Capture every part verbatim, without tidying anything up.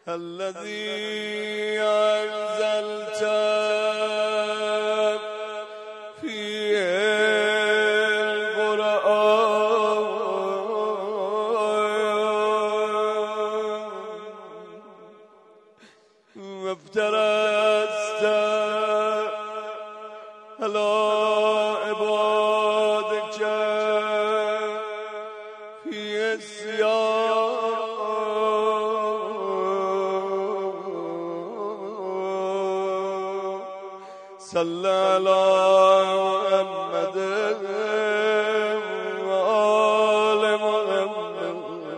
الذي أنزلت في القرآن وافترست على عبادك في الصيام صلى على محمد وآل محمد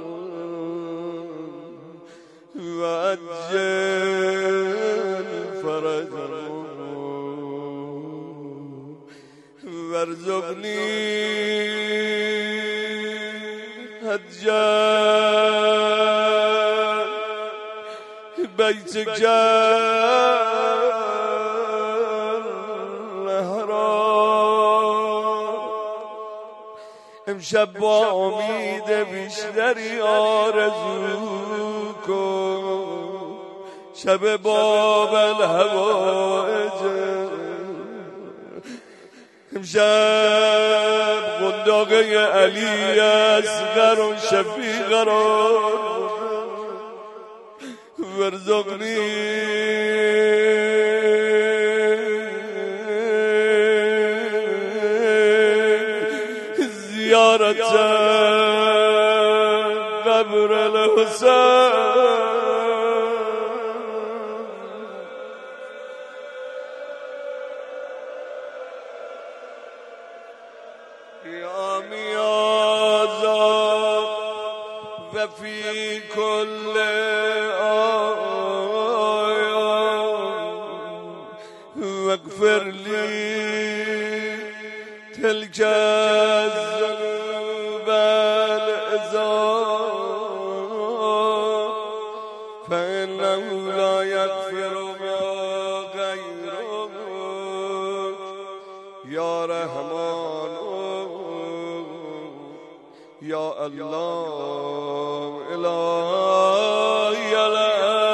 وعجل فرجهم وارزقني هديان بيتك امشب با امید بیشتری آرزو کن شب باب الهوائج امشب قنداقه علی اصغر و شفیق قرار وارزقنی زيارة قبر الحسين يا ميازا وفي كل آية واغفر لي تلك الذنوب العظام فإنه لا يغفر ما غيرك يا رحمن يا الله إلهي لا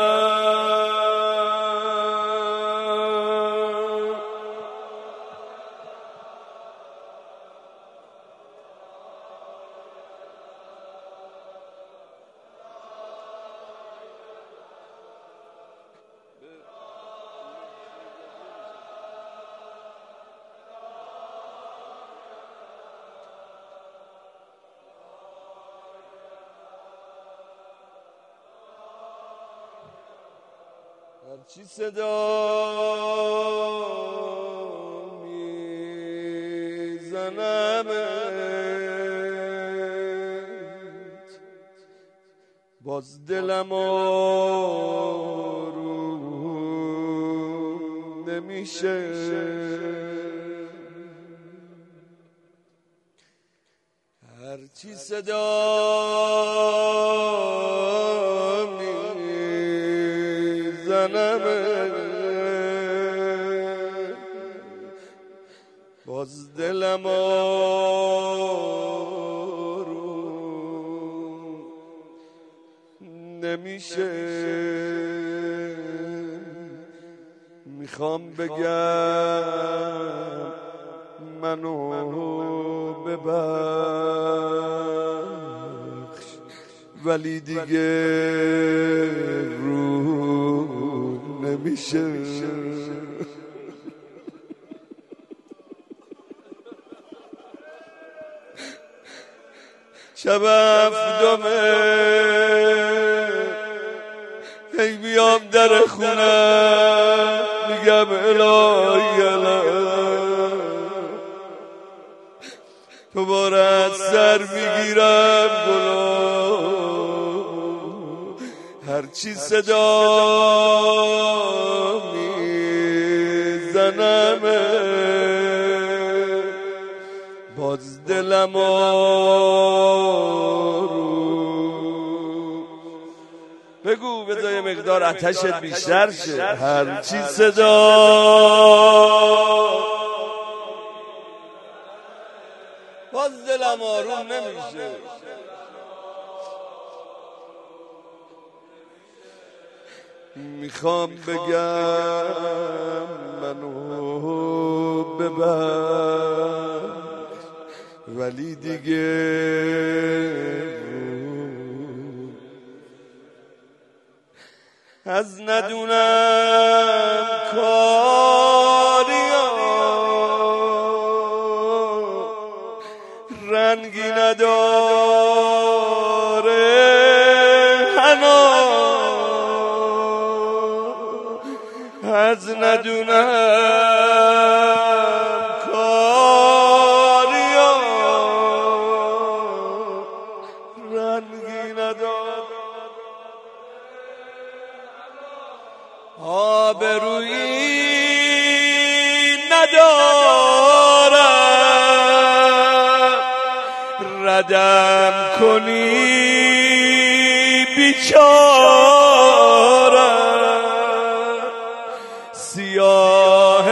هرچی صدا میزنمت باز دلم آروم نمیشه هرچی صدا باز دلم آروم نمیشه میخوام بگم منو ببخش ولی دیگه رو نمیشه شب هفتمه هی بیام در خونه میگم الهی الهی تو باره سر میگیرم گلو هرچی صدا میزنمه باز دلم آروم بگو بذار مقدار آتشت بیشتر شه هرچی صدا باز دلم آروم نمیشه میخوام بگم منو ببر ولی دیگه از ندونم کاریا رنگی نداره هنو از ندونم کاریا رنگی نداره آبرویی ندارم ردم کنی بیچاره سیاه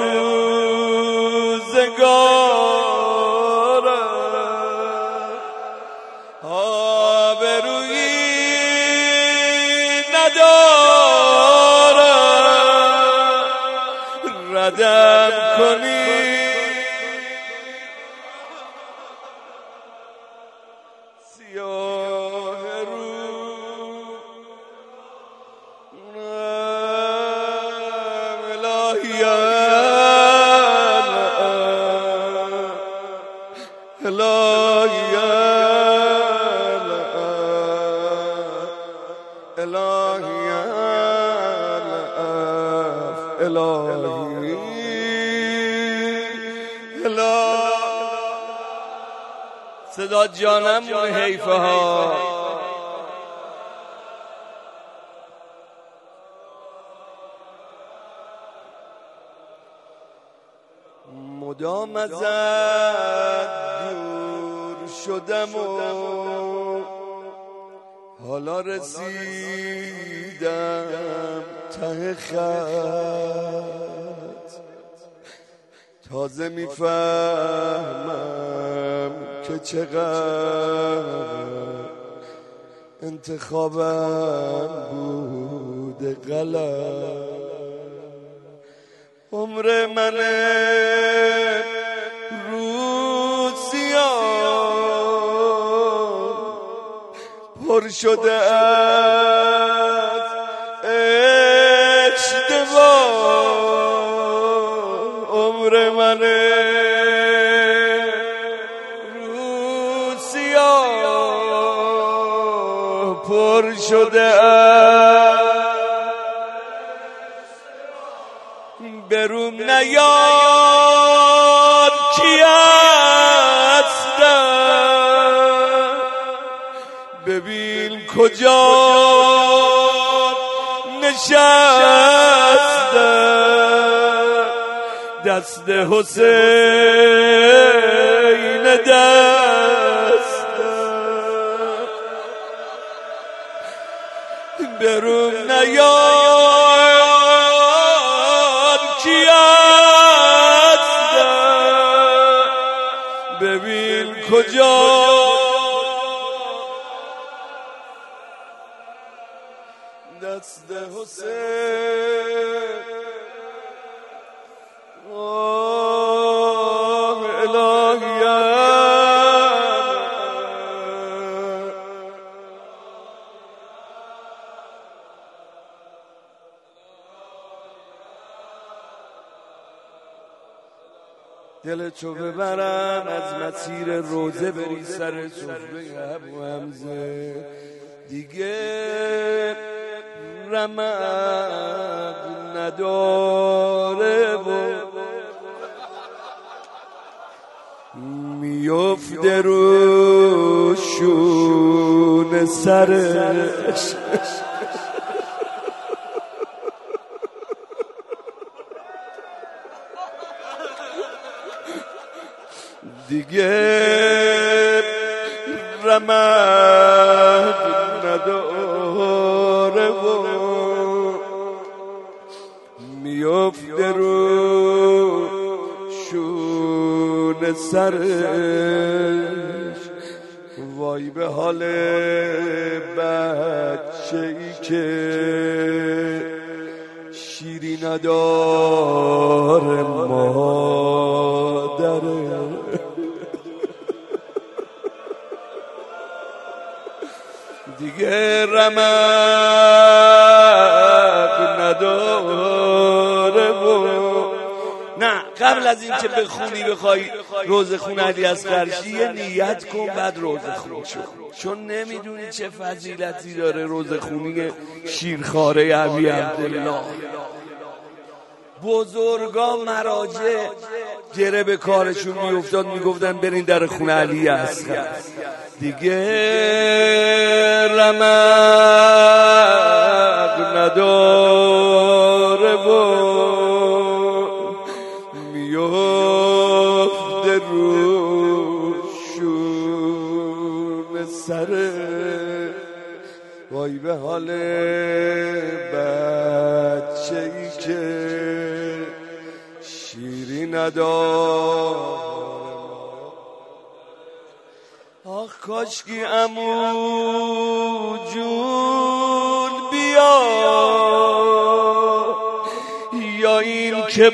روزگاره آبرویی ندارم ردم کنی سیاه الهی الهی الهی الهی صدا جانم مون حیفه ها مدام ازت دور شدم و حالا رسیدم ته خط تازه میفهمم که چقدر انتخابم بوده غلط عمر من روسیان پر شده از اشتباه عمر من روسیان پر شده از بروم نیار کی هستم ببین کجا نشستم دست حسین دستم بروم نیار کی هستم ببین کجا دست حسین آه الهی دلتو ببرم از مسیر روزه بری سر سفره ابو حمزه دیگه رمق نداره و میفته رو شون سرش دیگه رمق نداره و میفته رو شون سرش وای به حال بچه ای که شیری نداره مادره. دیگه رمق نداره و نه. قبل از این که بخونی بخوای روزه خون علی اصغرشی یه نیت کن بعد روزه خون شو، چون نمیدونی چه فضیلتی داره روزه خونی شیرخواره ابی عبدالله. بزرگا مراجع گره به کارشون میافتاد میگفتن برین در خونه علی اصغر. دیگه رمق نداره و میفته روشون سره. وای به حال بچه ای که شیری نداره. آخ کاشکی عمو جون بیا، یا این که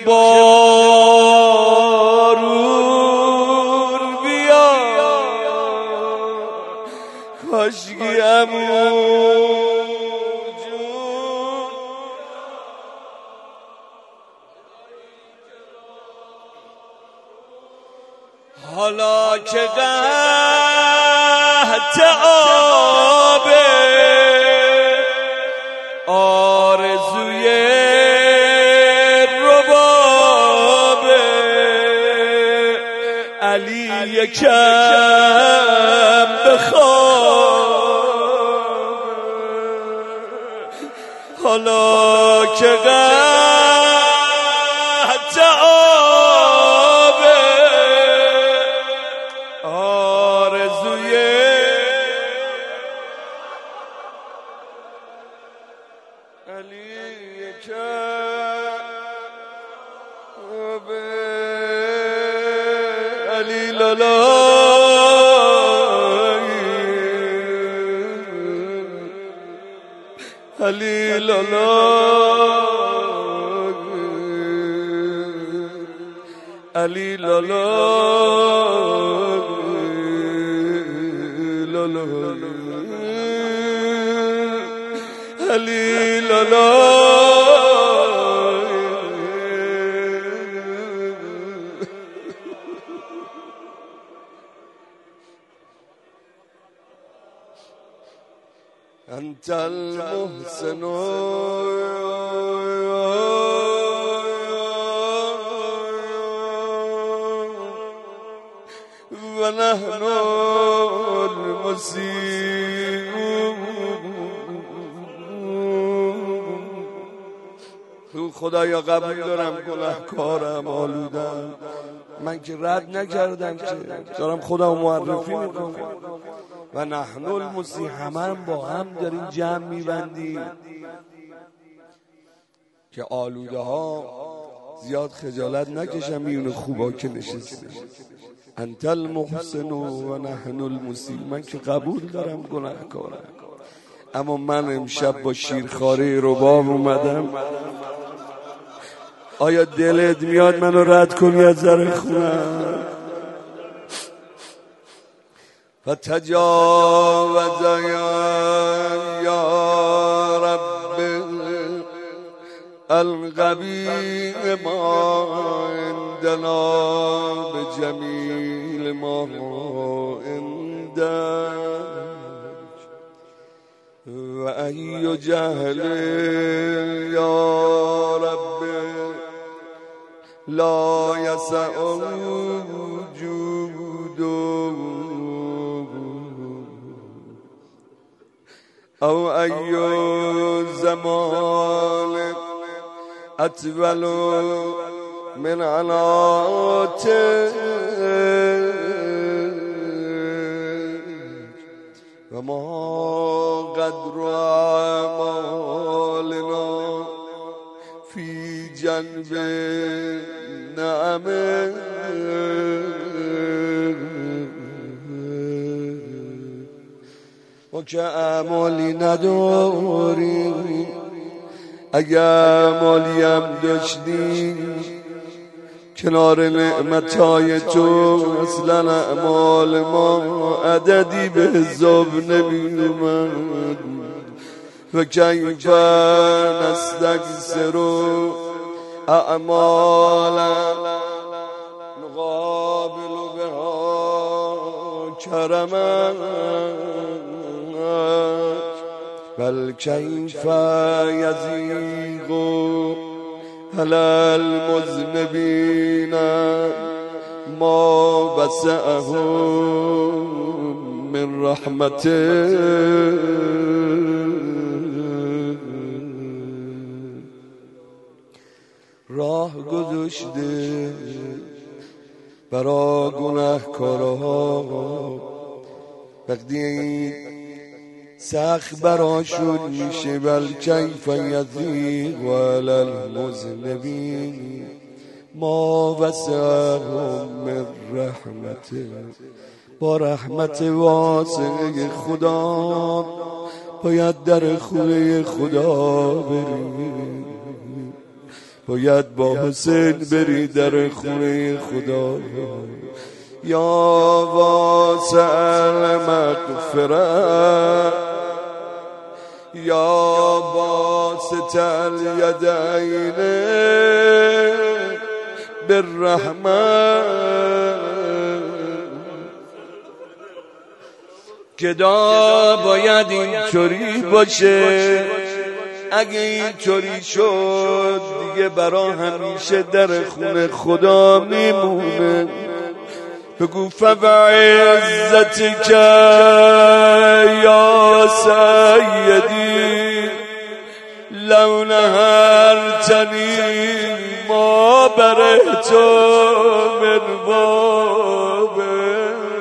بارون بیا. کاشکی عمو حالا که قحط آبه آرزوی ربابه علی یکم بخواب. حالا که قحط آبه آرزوی علی یکم علی لالای علی لالای علی لالای علی لالای. انت المحسن و نحن المسیء. خدایا قبول دارم گناهکارم آلودم، من که رد نکردم که دارم خودم معرفی میکنم. و نحن المسیء، همه هم با هم داریم جمع میبندیم که آلوده ها زیاد خجالت نکشم میون خوبا که نشستیم. انت المحسن و نحن المسیء، من که قبول دارم گناهکارم، اما من امشب با شیرخواره رباب اومدم. آیا دلت میاد منو رد کنی از در خونم؟ فتجاوز یا رب القبیح ما عندنا بجمیل ما عندك و ای جهل یا رب لا یسع وجود او ای زمان اطول من عناتک و ما قدر اعمالنا فی جنب نعمه ما که اعمالی نداری، اگر اعمالی هم داشتی کنار نعمتهای تو اصلا اعمال ما عددی به حساب نمی اومد. و کیف نستکثر اعمالا نقابل بها کرمک بل کیف یضیق علی المذنبین ما وسعهم من رحمته. راه گذاشته برا گناهکارها، وقتی سخت براشون میشه بل کیف یضیق علی المذنبین ما وسعهم من رحمته. با رحمت واسعه خدا باید در خونه خدا بری، باید با حسین بری در خونه خدا. یا واسع المغفرة یا باسط الیدین بالرحمة گدا باید اینطوری باشه. اگه اینطوری شد دیگه برا همیشه در خونه خدا میمونه. بگو فبعزتک یا سیدی لو نهرتنی ما برهت من بابه.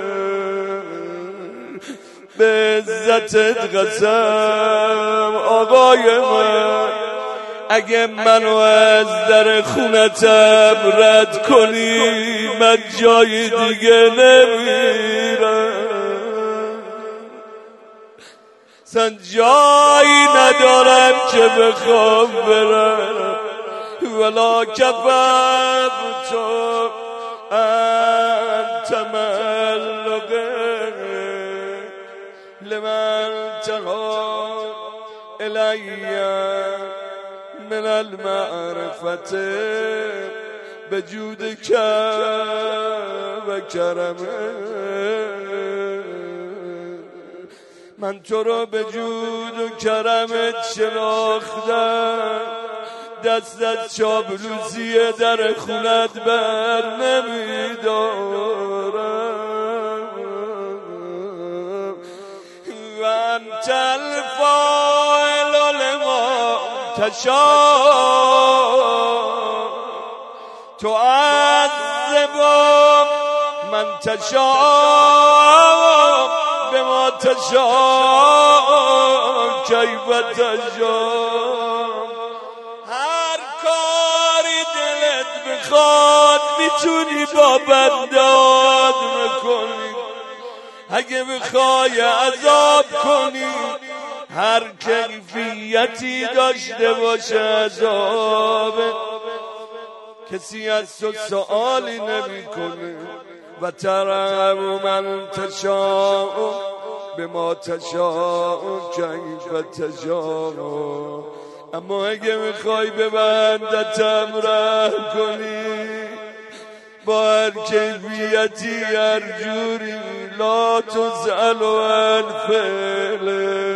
به عزتت قسم آقای من، اگه منو از در خونتم رد کنی من جای دیگه نمیرم. سن جایی ندارم که بخوام برم. ولا کفم تو انت ملقه لمن تها الیه من المعرفت بجودک و کرمه. من تو رو به جود و کرمت شناختم، دست از چاپلوسی در خونت بر نمیدارم. و انت الفاعل لما تشاء تعذب من تشاء بما تشاء کیف تشاء. هر کاری دلت بخواد میتونی با بنداد میکنی. اگه بخوای عذاب کنی هر کیفیتی داشته باشه عذاب. کسی از تو سوالی نمی کنه. و ترحم من تشاء بما تشاء کیف تشاء. اما اگه میخوای به بندتم رحم کنی با هر کیفیتی هر جوری لا تسأل عن فعله.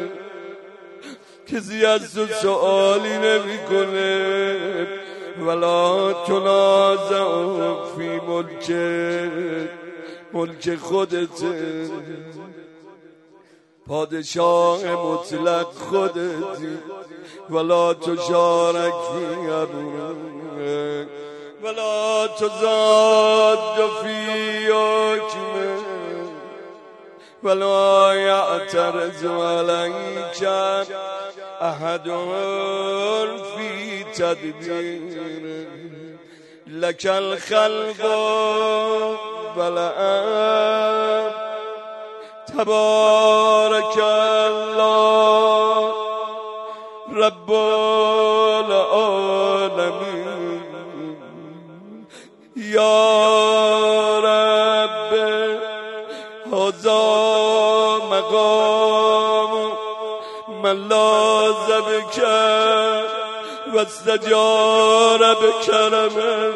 کسی از تو سوالی نمی کنه. ولا تنازع فی ملک ملک خودته، پادشاه مطلق خودتی. ولا تشارک فی امره ولا تزاد فی حکمه ولا یعترض علیک احد فی تدبیر. لك الخلق والأمر تبارک الله رب العالمین یا رب هذا مقام من لاذ بک و استجار بکرمه.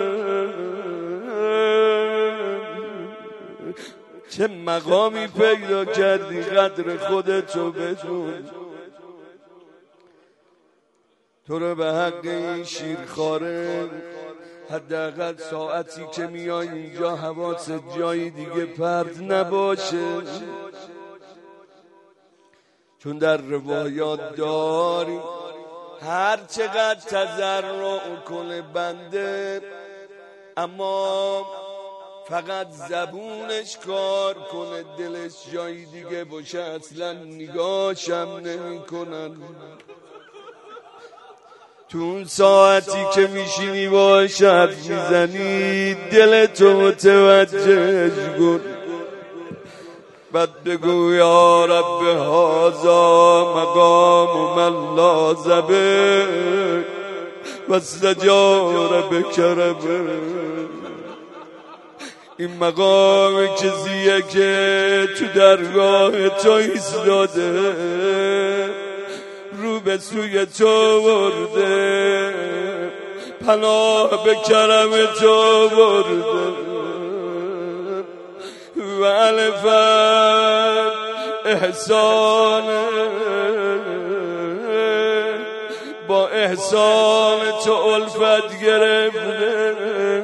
چه مقامی پیدا کردی قدر خودتو بدون. تو رو به حق این شیرخواره حداقل ساعتی که میای اینجا حواست جایی دیگه پرت نباشه، چون در روایات داری هر چقدر تضرع کنه بنده اما فقط زبونش کار کنه دلش جایی دیگه باشه اصلا نگاهشم نمی کنن. تو اون ساعتی که میشینی باش حرف میزنی دلتو متوجه کن، بعد بگو یا رب هذا مقام من لاذ بک و استجار بکرمه. این مقام کسیه که تو درگاه تو ایستاده، رو به سوی تو برده، پناه به کرم تو برده. و الفت احسان با احسان تو الفت گرفته،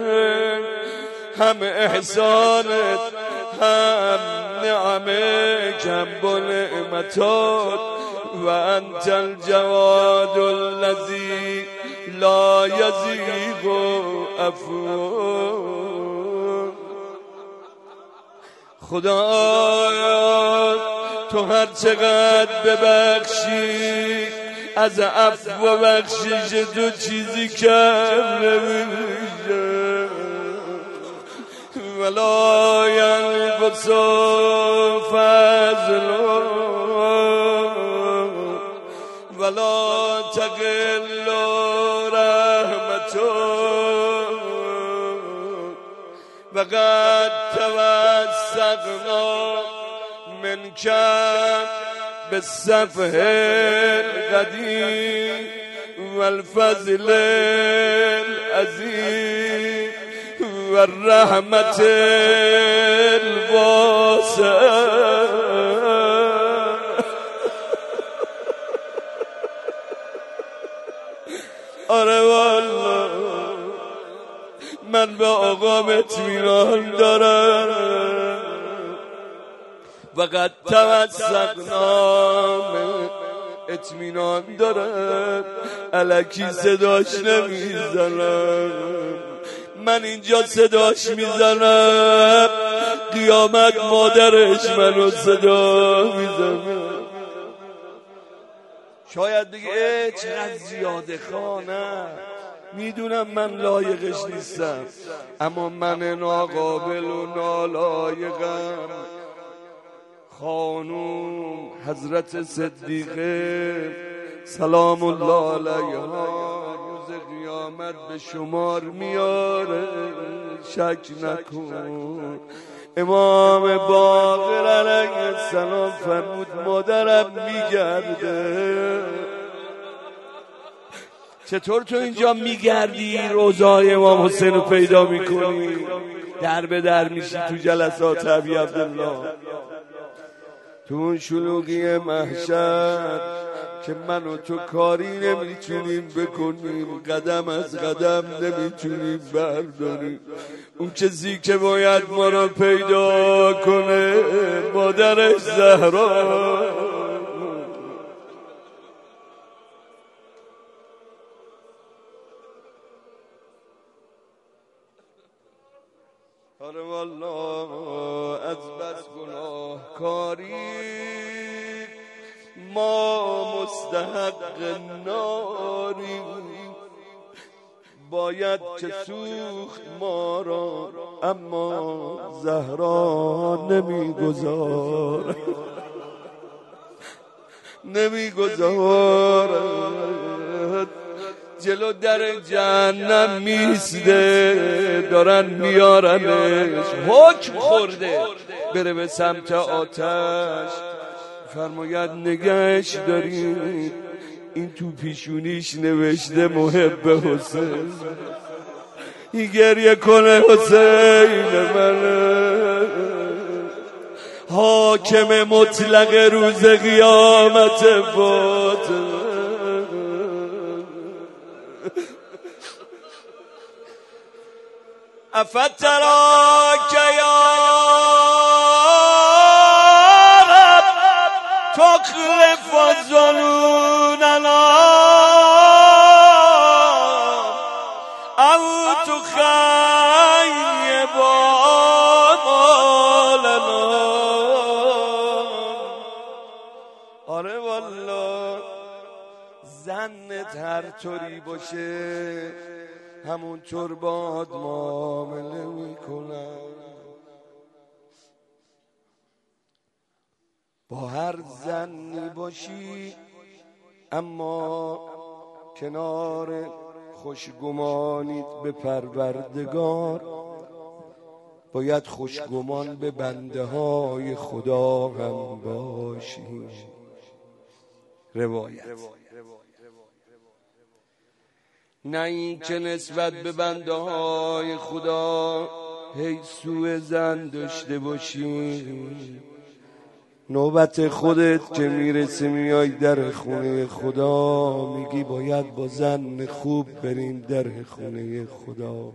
هم احسانت هم نعمت هم با نعمتات و انت الجواد الذی لا یزیغ عفو. خدایا تو هر چقدر ببخشی از عفو و بخشش تو چیزی کم نمیشه، ولا ینقص فضل ولا تقل رحمت وقد توسقنا منك بالسفح القدیم والفضل العظیم والرحمت الواسعه. آره والله من به آقام اطمینان دارم. وقد توسقنا اطمینان دارم، الکی صداش نمیزنم، من اینجا صداش میزنم قیامت مادرش منو صدا میزنم. شاید بگه چقدر زیاده خانه، میدونم من لایقش نیستم اما من ناقابل و نالایقم. خانوم حضرت صدیقه سلام الله علیها روز قیامت به شمار میاره، شک نکن. امام باقر علیه السلام فرمود مادرم میگرده. چطور تو اینجا میگردی روضای امام حسین رو پیدا میکنی، در به در میشی تو جلسات ابی عبدالله، تو اون شلوغی محشر که من و تو کاری نمیتونیم بکنیم، قدم از قدم نمیتونیم برداریم. اون کسی که باید ما رو پیدا کنه مادرش زهرا. آره والله از بس گناه کاری ما مستحق ناری، باید که سوخت ما را اما زهرا نمیگذار نمیگذارد جلو در جهنم میسته، دارن میارنش، حکم خورده بره به سمت آتش. فرماید نگهش دارید، این تو پیشونیش نوشته محب حسین. این گریه کنه حسین من، حاکم مطلق روز قیامت بود. افتراک یا رب تخلف ظنوننا او تخیب آمالنا. آره والله زنت هر طوری باشه همونطور باد معامله میکنم. با هر زنی باشی اما کنار خوشگمانیت به پروردگار باید خوشگمان به بنده های خدا هم باشی. روایت. نه این که نسبت به بنده های خدا هی سوء ظن داشته باشی، نوبت خودت که میرسه میای در خونه خدا میگی باید با زن خوب بریم در خونه خدا.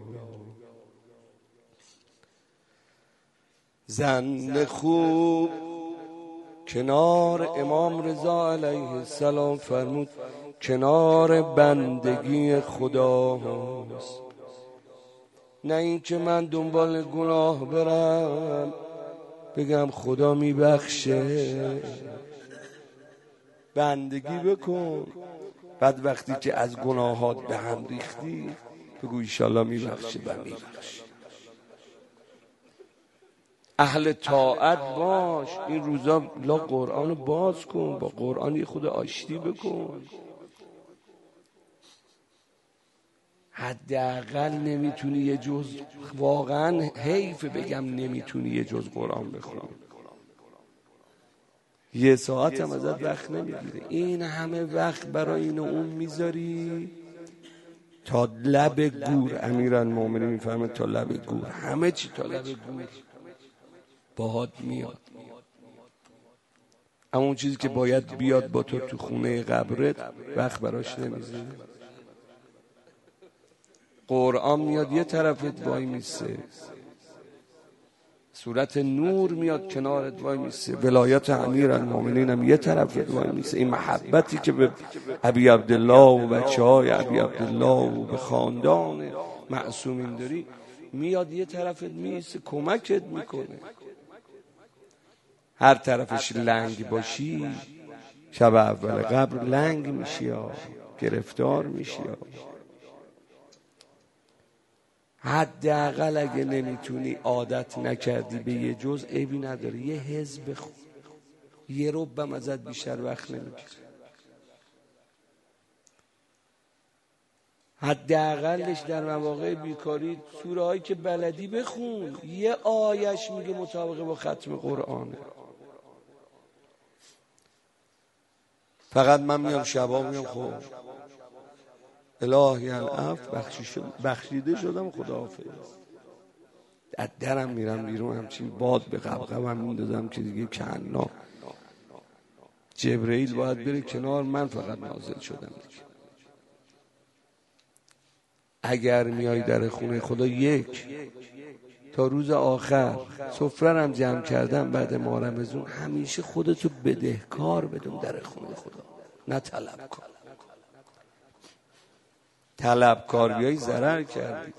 زن خوب کنار امام رضا علیه السلام فرمود کنار بندگی خدا هست. نه این که من دنبال گناه برم بگم خدا میبخشه. بندگی بکن، بعد وقتی که از گناهات به هم ریختی بگو ایشالله میبخشه و میبخشه. اهل طاعت باش. این روزا لا قرآن باز کن، با قرآن یه خود آشتی بکن. حداقل نمیتونی یه جز، واقعا حیف بگم نمیتونی یه جز قرآن بخونی، یه ساعت هم ازت وقت نمیگیره. این همه وقت برای این و اون میذاری تا لب گور. امیرالمومنین میفهمه تا لب گور، همه چی تا لب گور باهات میاد. اما اون چیزی که باید بیاد با تو تو خونه قبرت وقت براش نمیذاری. قرآن میاد یه طرفت وای میسه، سورت نور میاد کنارت وای میسه، ولایت امیرالمومنین هم یه طرفت وای میسه. این محبتی که به ابی عبدالله و بچه های ابی عبدالله و به خاندان معصومین داری، میاد یه طرفت میسه، کمکت میکنه. هر طرفش لنگ باشی شب اول قبر لنگ میشی ها، گرفتار میشی ها. حداقل اگه نمیتونی عادت نکردی به یه جز عیبی نداره، یه حزب بخون، یه ربم ازت بیشتر وقت نمیگیره. حداقلش در مواقع بیکاری سوره هایی که بلدی بخون، یه آیش میگه مطابق با ختم قرآنه. فقط من میام شبا میام خب الهی العفو بخشیده شدم خداحافظ، از درم میرم بیرون، همچین باد به قبقبم میندازم که دیگه کنا جبرئیل باید بره کنار، من فقط نازل شدم دیگه. اگر میای در خونه خدا یک تا روز آخر سفره هم جمع کردم بعد ماه رمضان، همیشه خودتو بدهکار بدون در خونه خدا، نه طلب کن. طلبکار بیایی ضرر کردی.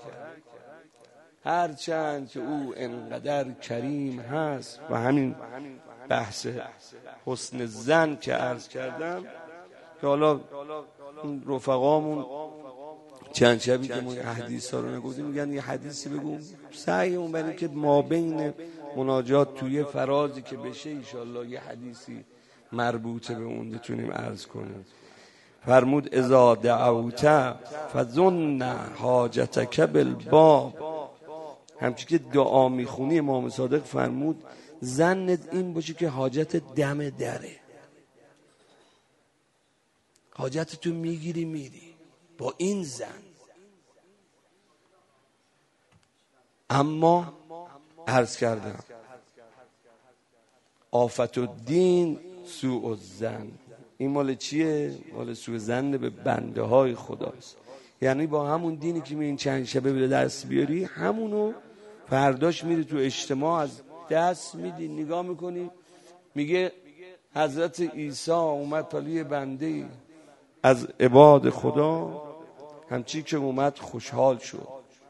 هرچند که او انقدر کریم هست و همین بحث حسن زن که عرض کردم که حالا رفقامون چند شبی که ما حدیث ها رو نگفتیم میگن یه حدیثی بگو، سعی اون برای که ما بین مناجات توی فرازی که بشه ایشالله یه حدیثی مربوطه به اون بتونیم عرض کنیم. فرمود اذا دعوت فظن حاجتک بالباب، همچی که دعا میخونی امام صادق فرمود ظنت این باشه که حاجت دم دره، حاجت تو میگیری میری با این زن. اما عرض کردم آفت الدین سوء الظن، این مال چیه؟ مال سوء ظن به بنده های خداست. یعنی با همون دینی که می این چند شبه به دست بیاری همونو فرداش میری تو اجتماع از دست میدی، نگاه میکنی میگه حضرت عیسی اومد پلوی بنده از عباد خدا، همچی که اومد خوشحال شد،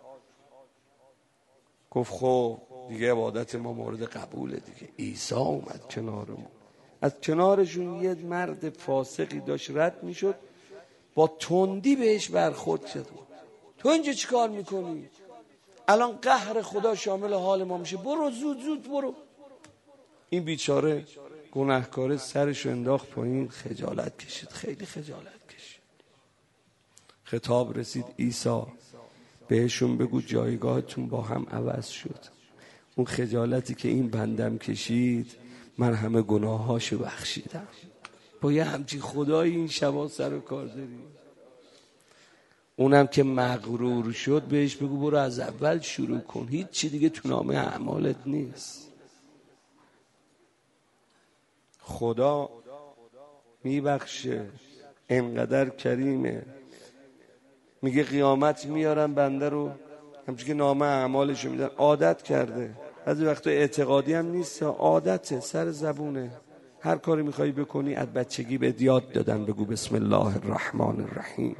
گفت خب دیگه عبادت ما مورد قبوله دیگه. عیسی اومد کنارمون، از کنارشون یه مرد فاسقی داشت رد میشد، با تندی بهش برخورد شد. تو اینجا چی کار میکنی؟ الان قهر خدا شامل حال ما میشه، برو زود زود برو. این بیچاره گناهکار سرشو انداخت پایین، خجالت کشید، خیلی خجالت کشید. خطاب رسید عیسی بهشون بگو جایگاهتون با هم عوض شد. اون خجالتی که این بندم کشید من همه گناهاشو بخشیدم. با یه همچین خدایی این شبا سر و کار داری. اونم که مغرور شد بهش بگو برو از اول شروع کن، هیچ چی دیگه تو نامه اعمالت نیست. خدا میبخشه، انقدر کریمه. میگه قیامت میارن بنده رو همچون که نامه اعمالشو میدن، عادت کرده، بعضی وقتا اعتقادی هم نیست، عادته، سر زبونه. هر کاری میخوای بکنی از بچگی به یاد دادن بگو بسم الله الرحمن الرحیم.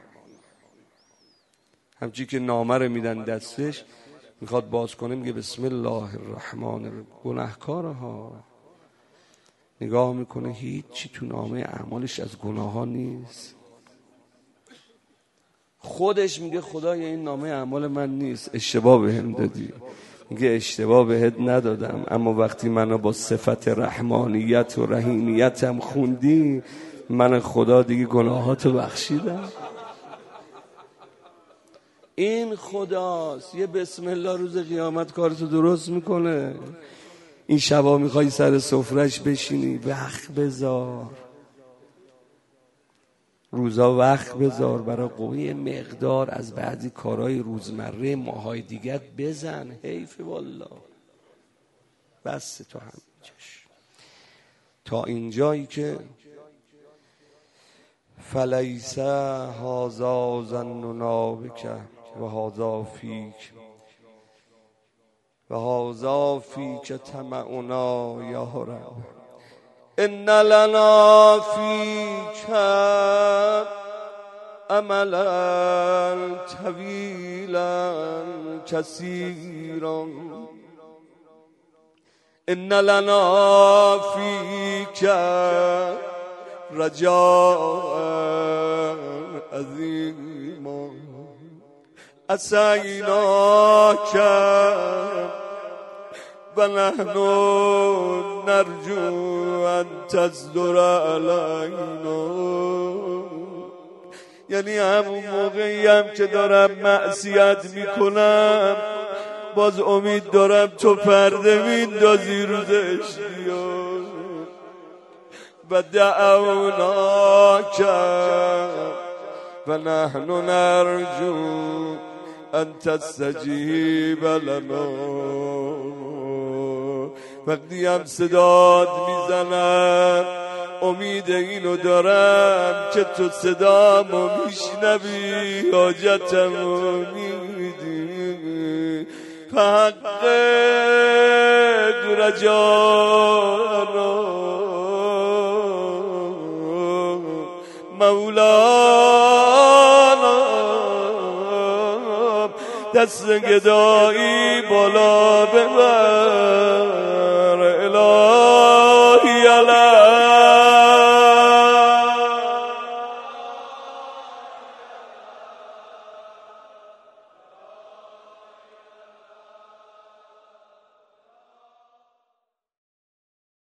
همچی که نامه رو میدن دستش میخواد باز کنه میگه بسم الله الرحمن الرحیم. گناهکاره ها نگاه میکنه هیچی تو نامه اعمالش از گناه ها نیست. خودش میگه خدای این نامه اعمال من نیست، اشتباه بهم دادی. میگه اشتباه بهت ندادم، اما وقتی منو با صفت رحمانیت و رحیمیتم خوندی من خدا دیگه گناهاتو بخشیدم. این خداست. یه بسم الله روز قیامت کارتو درست میکنه. این شبا میخوای سر سفرش بشینی، وقت بذار، روزا وقت بذار برای قوی مقدار از بعضی کارهای روزمره ماهای دیگر بزن. حیف والله. بس تو هم چش تا اینجایی که فلیس هازا ظننا بک و هازا فیک و هازا فیک طمعنا یا رب ان لنا فیک املا طویلا کثیرا ان لنا فیک رجاء عظیما اسیناک و نحن نرجو ان تصدر علینا. یعنی همون موقعی هم که دارم معصیت میکنم باز امید دارم تو پرده میندازی رو اشتیاق و دعوناک و نحن نرجو ان تستجیب لنا. وقتی هم صداد میزنم امید اینو دارم که تو صدامو میشنوی، حاجتمو میدی. فحق رجانا مولانا، دست گدایی بالا ببر